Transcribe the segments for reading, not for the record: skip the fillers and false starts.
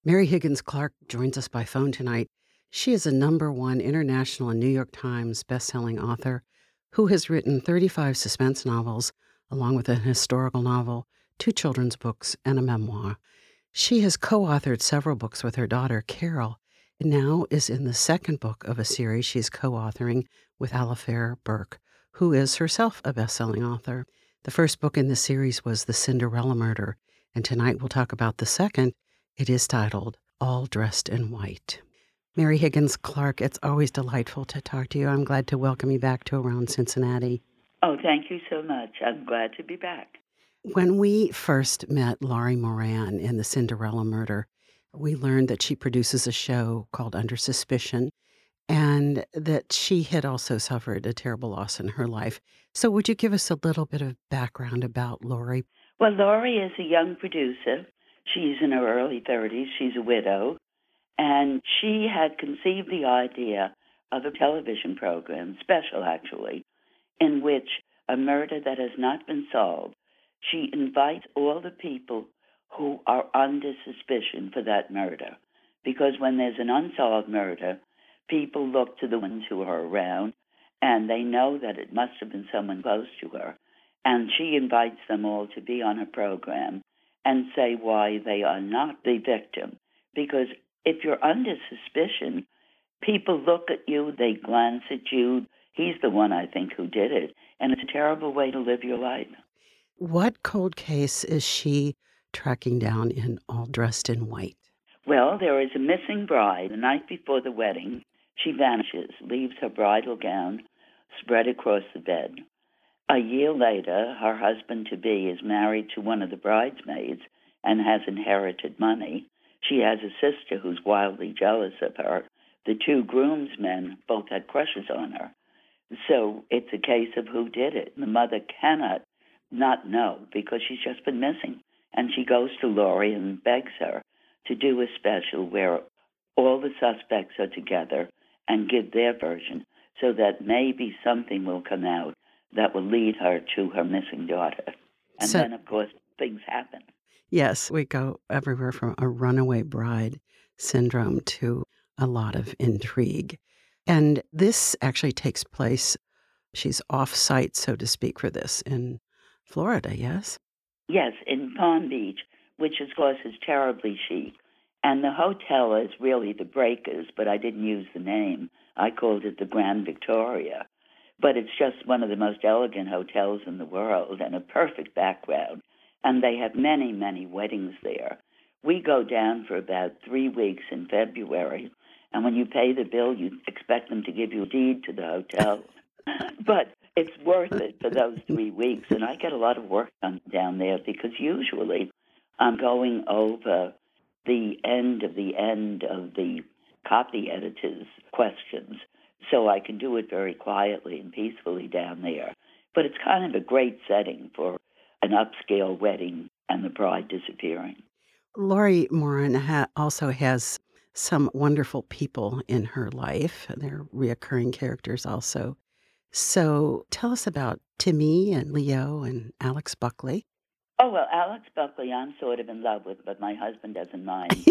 Mary Higgins Clark joins us by phone tonight. She is a #1 international and New York Times bestselling author who has written 35 suspense novels, along with a historical novel, 2 children's books, and a memoir. She has co-authored several books with her daughter, Carol, and now is in the second book of a series she's co-authoring with Alifair Burke, who is herself a bestselling author. The first book in the series was The Cinderella Murder, and tonight we'll talk about the second. It is titled All Dressed in White. Mary Higgins Clark, it's always delightful to talk to you. I'm glad to welcome you back to Around Cincinnati. Oh, thank you so much. I'm glad to be back. When we first met Laurie Moran in The Cinderella Murder, we learned that she produces a show called Under Suspicion and that she had also suffered a terrible loss in her life. So would you give us a little bit of background about Laurie? Well, Laurie is a young producer. She's in her early 30s. She's a widow. And she had conceived the idea of a television program, special actually, in which a murder that has not been solved, she invites all the people who are under suspicion for that murder. Because when there's an unsolved murder, people look to the ones who are around, and they know that it must have been someone close to her. And she invites them all to be on her program and say why they are not the victim. Because if you're under suspicion, people look at you, they glance at you. He's the one, I think, who did it. And it's a terrible way to live your life. What cold case is she tracking down in All Dressed in White? Well, there is a missing bride. The night before the wedding, she vanishes, leaves her bridal gown spread across the bed. A year later, her husband-to-be is married to one of the bridesmaids and has inherited money. She has a sister who's wildly jealous of her. The 2 groomsmen both had crushes on her. So it's a case of who did it. The mother cannot not know because she's just been missing. And she goes to Laurie and begs her to do a special where all the suspects are together and give their version so that maybe something will come out that will lead her to her missing daughter. And then, of course, things happen. Yes, we go everywhere from a runaway bride syndrome to a lot of intrigue. And this actually takes place, she's off-site, so to speak, for this in Florida, yes? Yes, in Palm Beach, which of course is terribly chic. And the hotel is really the Breakers, but I didn't use the name. I called it the Grand Victoria. But it's just one of the most elegant hotels in the world and a perfect background. And they have many, many weddings there. We go down for about 3 weeks in February. And when you pay the bill, you expect them to give you a deed to the hotel. But it's worth it for those 3 weeks. And I get a lot of work done down there because usually I'm going over the end of the copy editor's questions. So I can do it very quietly and peacefully down there. But it's kind of a great setting for an upscale wedding and the bride disappearing. Laurie Moran also has some wonderful people in her life. They're reoccurring characters also. So tell us about Timmy and Leo and Alex Buckley. Oh, well, Alex Buckley I'm sort of in love with, but my husband doesn't mind,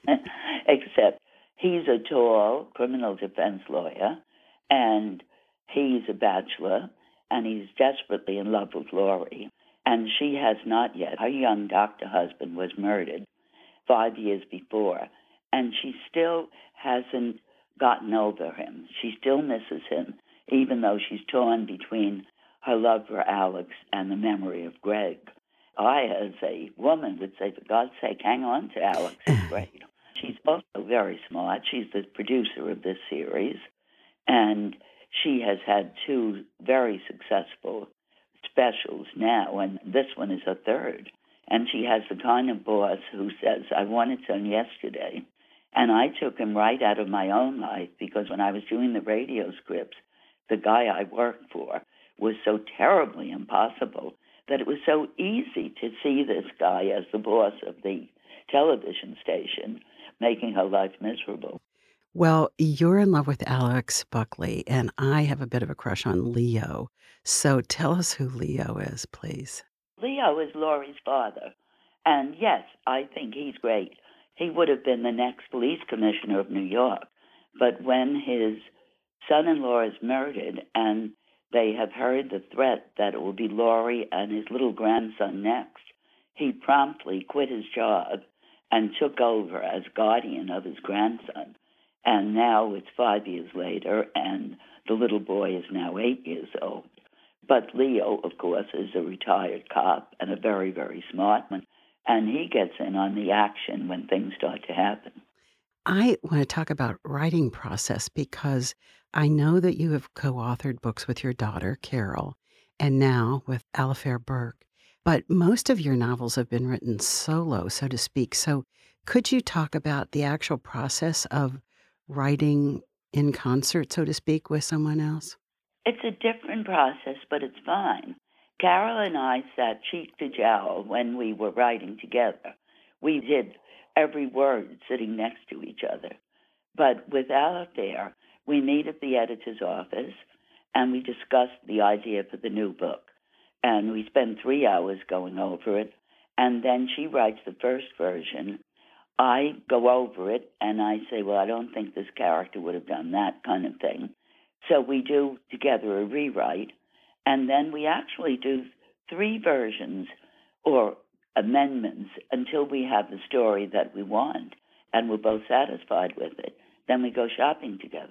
except he's a tall criminal defense lawyer, and he's a bachelor, and he's desperately in love with Laurie. And she has not yet. Her young doctor husband was murdered 5 years before, and she still hasn't gotten over him. She still misses him, even though she's torn between her love for Alex and the memory of Greg. I, as a woman, would say, for God's sake, hang on to Alex. He's great. She's also very smart. She's the producer of this series, and she has had 2 very successful specials now, and this one is her 3rd. And she has the kind of boss who says, I wanted some yesterday. And I took him right out of my own life because when I was doing the radio scripts, the guy I worked for was so terribly impossible that it was so easy to see this guy as the boss of the television station, making her life miserable. Well, you're in love with Alex Buckley, and I have a bit of a crush on Leo. So tell us who Leo is, please. Leo is Laurie's father. And yes, I think he's great. he would have been the next police commissioner of New York. But when his son-in-law is murdered and they have heard the threat that it will be Laurie and his little grandson next, he promptly quit his job and took over as guardian of his grandson. And now it's 5 years later, and the little boy is now 8 years old. But Leo, of course, is a retired cop and a very, very smart one, and he gets in on the action when things start to happen. I want to talk about writing process because I know that you have co-authored books with your daughter, Carol, and now with Alifair Burke. But most of your novels have been written solo, so to speak. So could you talk about the actual process of writing in concert, so to speak, with someone else? It's a different process, but it's fine. Carol and I sat cheek to jowl when we were writing together. We did every word sitting next to each other. But with Alifair, we meet at the editor's office and we discussed the idea for the new book. And we spend 3 hours going over it. And then she writes the first version. I go over it and I say, well, I don't think this character would have done that kind of thing. So we do together a rewrite. And then we actually do 3 versions or amendments until we have the story that we want and we're both satisfied with it. Then we go shopping together.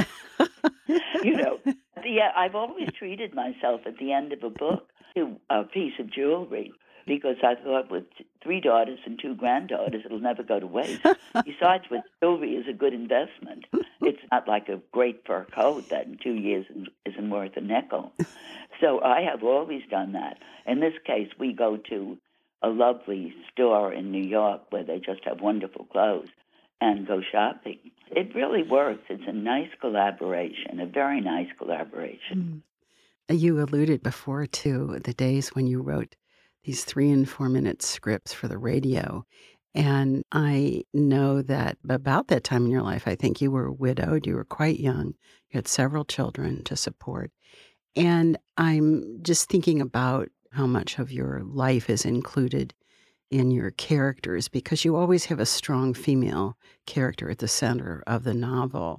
I've always treated myself at the end of a book to a piece of jewelry because I thought with 3 daughters and 2 granddaughters, it'll never go to waste. Besides, with jewelry is a good investment. It's not like a great fur coat that in 2 years isn't worth a nickel. So I have always done that. In this case, we go to a lovely store in New York where they just have wonderful clothes and go shopping. It really works. It's a nice collaboration, a very nice collaboration. You alluded before to the days when you wrote these 3 and 4 minute scripts for the radio. And I know that about that time in your life, I think you were widowed. You were quite young. You had several children to support. And I'm just thinking about how much of your life is included in your characters because you always have a strong female character at the center of the novel.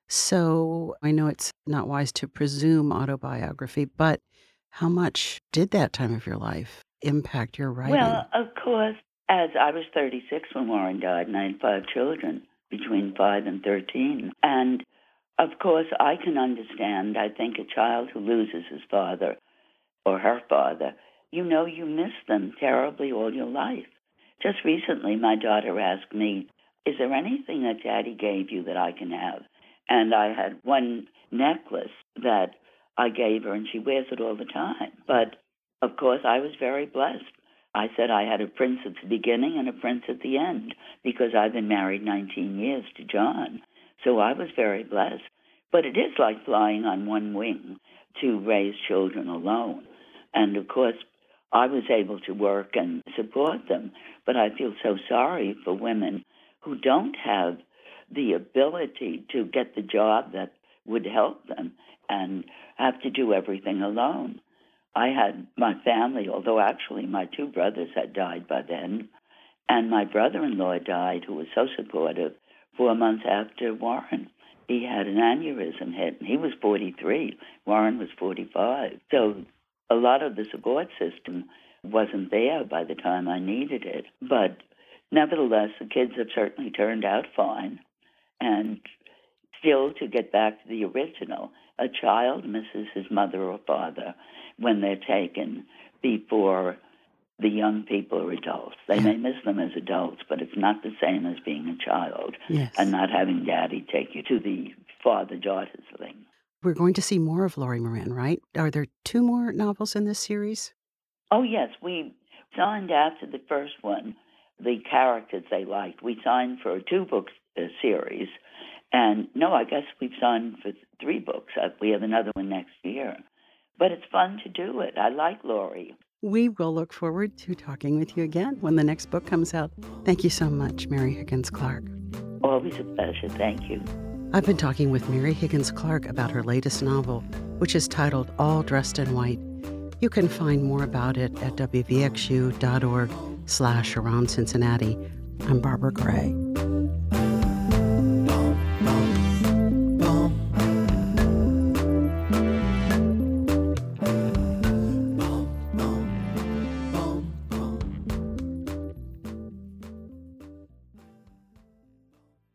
So I know it's not wise to presume autobiography, but how much did that time of your life impact your writing? Well, of course, as I was 36 when Warren died, and I had 5 children between 5 and 13. And of course, I can understand, I think, a child who loses his father or her father, you miss them terribly all your life. Just recently, my daughter asked me, is there anything that Daddy gave you that I can have? And I had one necklace that I gave her, and she wears it all the time. But, of course, I was very blessed. I said I had a prince at the beginning and a prince at the end because I've been married 19 years to John. So I was very blessed. But it is like flying on one wing to raise children alone. And, of course, I was able to work and support them. But I feel so sorry for women who don't have the ability to get the job that would help them and have to do everything alone. I had my family, although actually my 2 brothers had died by then, and my brother-in-law died, who was so supportive, 4 months after Warren. He had an aneurysm hit, and he was 43. Warren was 45. So a lot of the support system wasn't there by the time I needed it. But nevertheless, the kids have certainly turned out fine. And still, to get back to the original, a child misses his mother or father when they're taken before the young people are adults. They may miss them as adults, but it's not the same as being a child and not having Daddy take you to the father-daughter thing. We're going to see more of Laurie Moran, right? Are there 2 more novels in this series? Oh, yes. We signed after the first one the characters they liked. We signed for a 2-book series. And no, I guess we've signed for 3 books. We have another one next year. But it's fun to do it. I like Laurie. We will look forward to talking with you again when the next book comes out. Thank you so much, Mary Higgins Clark. Always a pleasure. Thank you. I've been talking with Mary Higgins Clark about her latest novel, which is titled All Dressed in White. You can find more about it at wvxu.org/around Cincinnati I'm Barbara Gray.